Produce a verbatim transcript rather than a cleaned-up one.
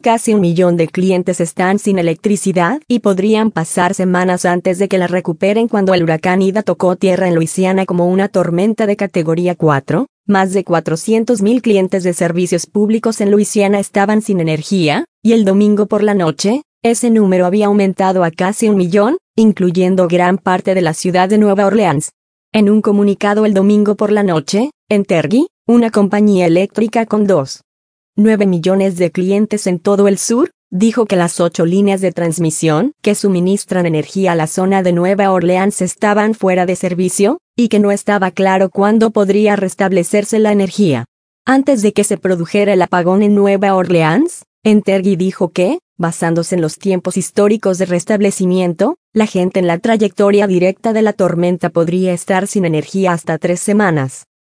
Casi un millón de clientes están sin electricidad y podrían pasar semanas antes de que la recuperen cuando el huracán Ida tocó tierra en Luisiana como una tormenta de categoría cuatro. Más de cuatrocientos mil clientes de servicios públicos en Luisiana estaban sin energía, y el domingo por la noche, ese número había aumentado a casi un millón, incluyendo gran parte de la ciudad de Nueva Orleans. En un comunicado el domingo por la noche, Entergy, una compañía eléctrica con dos punto nueve millones de clientes en todo el sur, dijo que las ocho líneas de transmisión que suministran energía a la zona de Nueva Orleans estaban fuera de servicio, y que no estaba claro cuándo podría restablecerse la energía. Antes de que se produjera el apagón en Nueva Orleans, Entergy dijo que, basándose en los tiempos históricos de restablecimiento, la gente en la trayectoria directa de la tormenta podría estar sin energía hasta tres semanas.